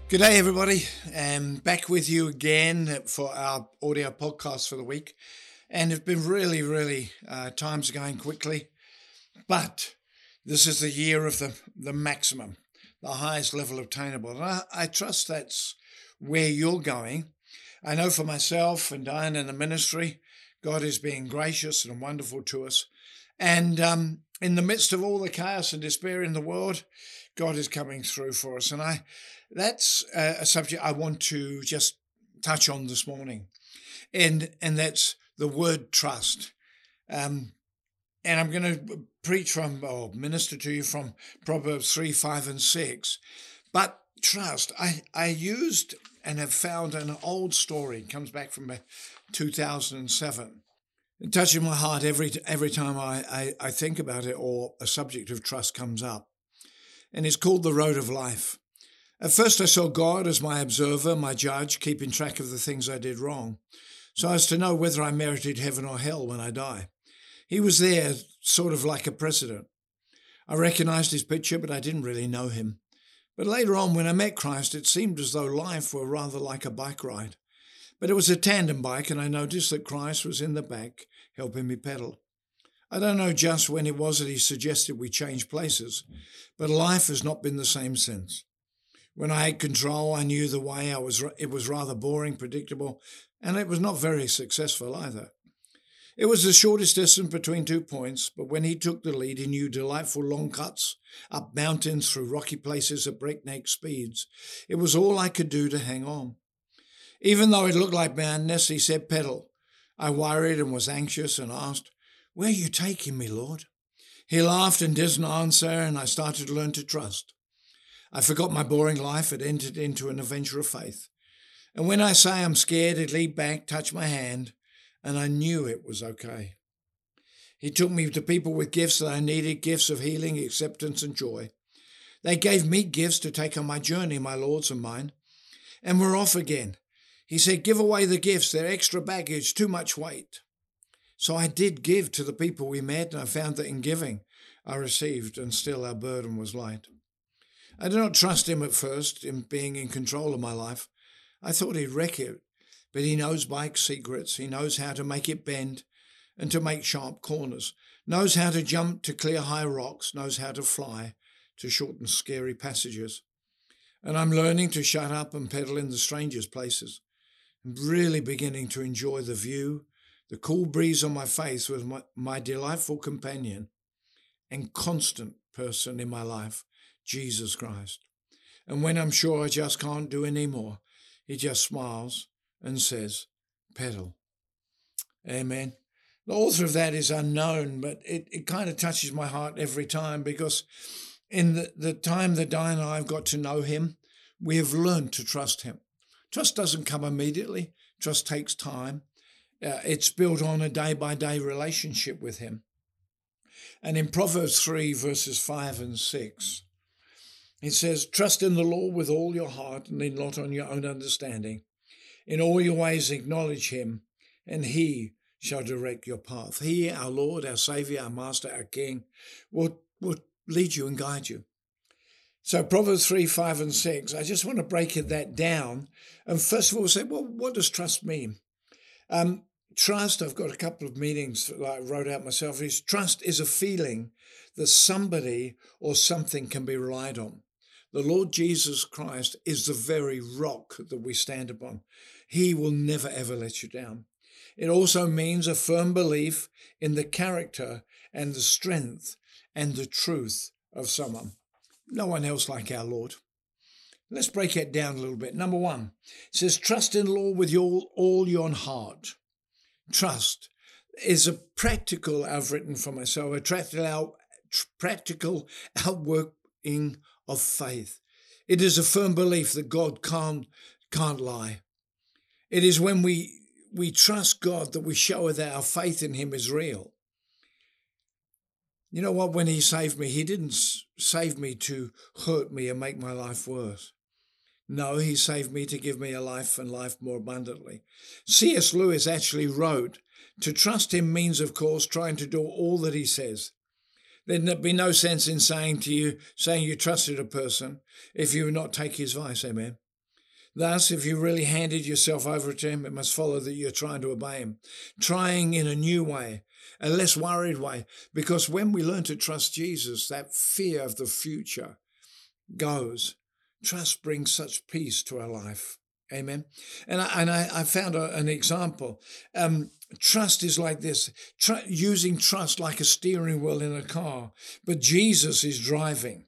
Good day, everybody. Back with you again for our audio podcast for the week. And it's been really, time's going quickly. But this is the year of the maximum, the highest level obtainable. And I trust that's where you're going. I know for myself and Diane in the ministry, God is being gracious and wonderful to us. And in the midst of all the chaos and despair in the world, God is coming through for us. And that's a subject I want to just touch on this morning. And that's the word trust. And I'm going to preach from, or minister to you from Proverbs 3, 5, and 6. But trust, I used and have found an old story. It comes back from 2007. It touches my heart every time I think about it or a subject of trust comes up. And it's called The Road of Life. At first I saw God as my observer, my judge, keeping track of the things I did wrong, so as to know whether I merited heaven or hell when I die. He was there, sort of like a president. I recognized his picture, but I didn't really know him. But later on, when I met Christ, it seemed as though life were rather like a bike ride. But it was a tandem bike, and I noticed that Christ was in the back, helping me pedal. I don't know just when it was that he suggested we change places, but life has not been the same since. When I had control, I knew the way. It was rather boring, predictable, and it was not very successful either. It was the shortest distance between 2 points, but when he took the lead, he knew delightful long cuts, up mountains, through rocky places at breakneck speeds. It was all I could do to hang on. Even though it looked like madness, he said pedal. I worried and was anxious and asked, "Where are you taking me, Lord?" He laughed and didn't answer, and I started to learn to trust. I forgot my boring life and entered into an adventure of faith. And when I say I'm scared, he'd lean back, touch my hand, and I knew it was okay. He took me to people with gifts that I needed, gifts of healing, acceptance, and joy. They gave me gifts to take on my journey, my Lord's and mine. And we're off again. He said, "Give away the gifts, they're extra baggage, too much weight." So I did give to the people we met, and I found that in giving, I received, and still our burden was light. I did not trust him at first in being in control of my life. I thought he'd wreck it, but he knows bike secrets. He knows how to make it bend and to make sharp corners, knows how to jump to clear high rocks, knows how to fly to shorten scary passages. And I'm learning to shut up and pedal in the strangest places. I'm really beginning to enjoy the view, the cool breeze on my face with my delightful companion and constant person in my life, Jesus Christ. And when I'm sure I just can't do any more, he just smiles and says, "Pedal." Amen. The author of that is unknown, but it kind of touches my heart every time, because in the time that Diane and I have got to know him, we have learned to trust him. Trust doesn't come immediately. Trust takes time. It's built on a day-by-day relationship with him. And in Proverbs 3, verses 5 and 6, it says, "Trust in the Lord with all your heart and lean not on your own understanding. In all your ways acknowledge him, and he shall direct your path." He, our Lord, our Saviour, our Master, our King, will lead you and guide you. So Proverbs 3, 5 and 6, I just want to break that down. And first of all say, well, what does trust mean? Trust, I've got a couple of meanings that I wrote out myself, is trust is a feeling that somebody or something can be relied on. The Lord Jesus Christ is the very rock that we stand upon. He will never, ever let you down. It also means a firm belief in the character and the strength and the truth of someone. No one else like our Lord. Let's break it down a little bit. Number one, it says, trust in the Lord with all your heart. Trust is a practical, I've written for myself, a practical outworking of faith. It is a firm belief that God can't lie. It is when we trust God that we show that our faith in him is real. You know what? When he saved me, he didn't save me to hurt me and make my life worse. No, he saved me to give me a life and life more abundantly. C.S. Lewis actually wrote, to trust him means, of course, trying to do all that he says. There'd be no sense in saying you trusted a person if you would not take his advice, amen. Thus, if you really handed yourself over to him, it must follow that you're trying to obey him, trying in a new way, a less worried way. Because when we learn to trust Jesus, that fear of the future goes. Trust brings such peace to our life. Amen. And I found an example. Trust is like this, using trust like a steering wheel in a car, but Jesus is driving.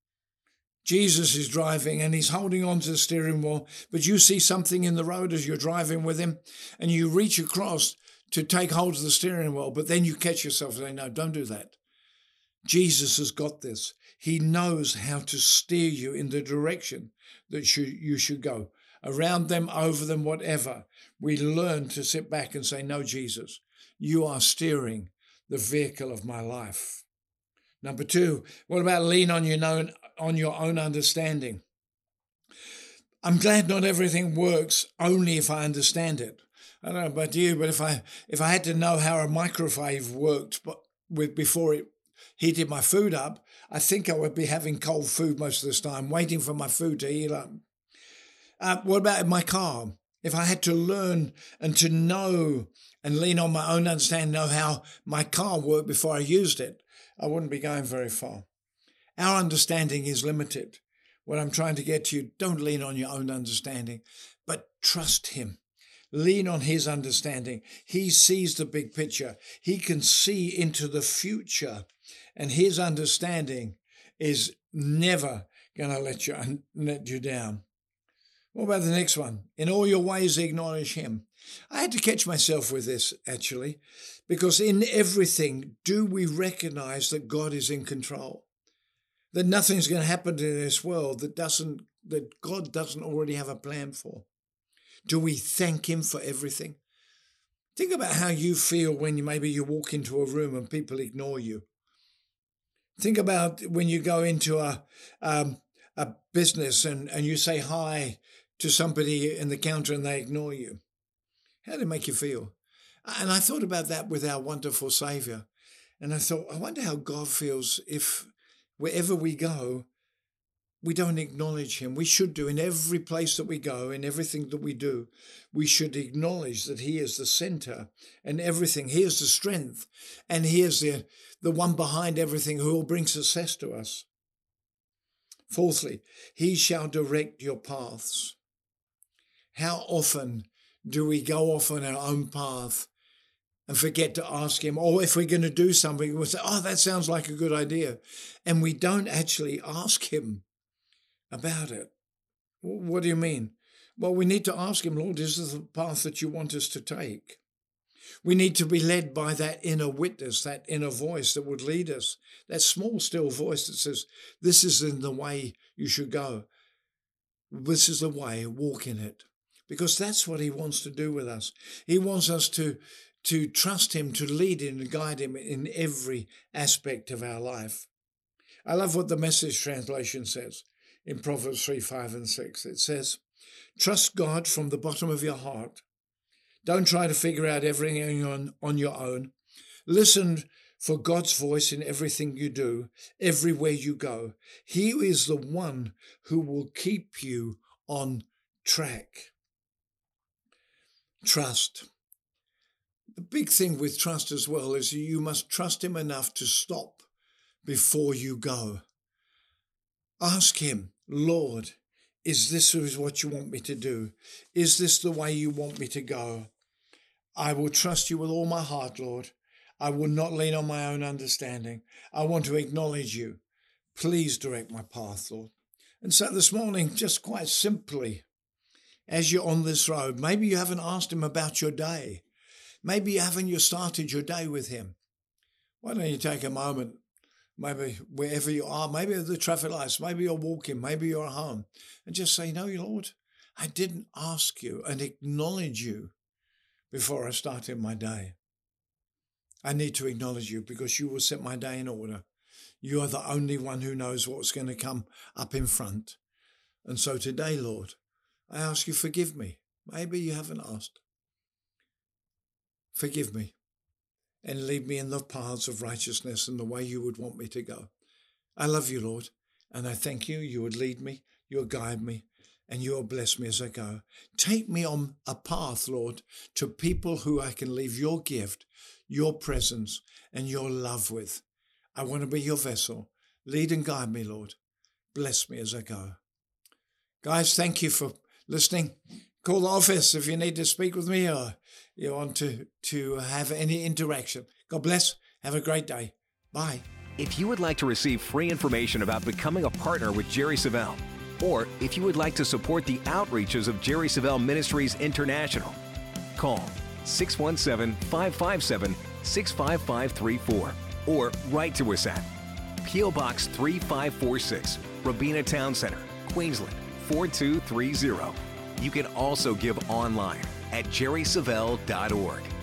Jesus is driving and he's holding on to the steering wheel, but you see something in the road as you're driving with him and you reach across to take hold of the steering wheel, but then you catch yourself saying, no, don't do that. Jesus has got this. He knows how to steer you in the direction that you should go. Around them, over them, whatever. We learn to sit back and say, no, Jesus, you are steering the vehicle of my life. Number 2, what about lean on your own understanding? I'm glad not everything works only if I understand it. I don't know about you, but if I had to know how a microwave worked before it heated my food up, I think I would be having cold food most of this time, waiting for my food to heat up. What about in my car? If I had to learn and to know and lean on my own understanding, know how my car worked before I used it, I wouldn't be going very far. Our understanding is limited. What I'm trying to get to you, don't lean on your own understanding, but trust him. Lean on his understanding. He sees the big picture. He can see into the future, and his understanding is never going to let you down. What about the next one? In all your ways, acknowledge him. I had to catch myself with this, actually, because in everything, do we recognize that God is in control? That nothing's going to happen in this world that God doesn't already have a plan for? Do we thank him for everything? Think about how you feel when maybe you walk into a room and people ignore you. Think about when you go into a business and you say hi to somebody in the counter and they ignore you. How did it make you feel? And I thought about that with our wonderful Saviour. And I thought, I wonder how God feels if wherever we go, we don't acknowledge him. We should do in every place that we go, in everything that we do. We should acknowledge that he is the center and everything. He is the strength and he is the one behind everything who will bring success to us. Fourthly, he shall direct your paths. How often do we go off on our own path and forget to ask him? Or if we're going to do something, we'll say, oh, that sounds like a good idea. And we don't actually ask him about it. What do you mean? Well, we need to ask him, Lord, is this the path that you want us to take? We need to be led by that inner witness, that inner voice that would lead us, that small, still voice that says, this is in the way you should go. This is the way, walk in it. Because that's what he wants to do with us. He wants us to trust him, to lead him and guide him in every aspect of our life. I love what the Message translation says in Proverbs 3, 5 and 6. It says, trust God from the bottom of your heart. Don't try to figure out everything on your own. Listen for God's voice in everything you do, everywhere you go. He is the one who will keep you on track. Trust. The big thing with trust as well is you must trust him enough to stop before you go. Ask him, Lord, is this what you want me to do? Is this the way you want me to go? I will trust you with all my heart, Lord. I will not lean on my own understanding. I want to acknowledge you. Please direct my path, Lord. And so this morning, just quite simply, as you're on this road, maybe you haven't asked him about your day. Maybe you haven't started your day with him. Why don't you take a moment, maybe wherever you are, maybe at the traffic lights, maybe you're walking, maybe you're at home, and just say, no, Lord, I didn't ask you and acknowledge you before I started my day. I need to acknowledge you because you will set my day in order. You are the only one who knows what's going to come up in front. And so today, Lord, I ask you, forgive me. Maybe you haven't asked. Forgive me and lead me in the paths of righteousness and the way you would want me to go. I love you, Lord, and I thank you. You would lead me, you would guide me, and you will bless me as I go. Take me on a path, Lord, to people who I can leave your gift, your presence, and your love with. I want to be your vessel. Lead and guide me, Lord. Bless me as I go. Guys, thank you for listening. Call the office if you need to speak with me or you want to have any interaction. God bless. Have a great day. Bye. If you would like to receive free information about becoming a partner with Jerry Savelle, or if you would like to support the outreaches of Jerry Savelle Ministries International, call 617-557-65534 or write to us at P.O. Box 3546, Robina Town Center, Queensland, 4230. You can also give online at jerrysavelle.org.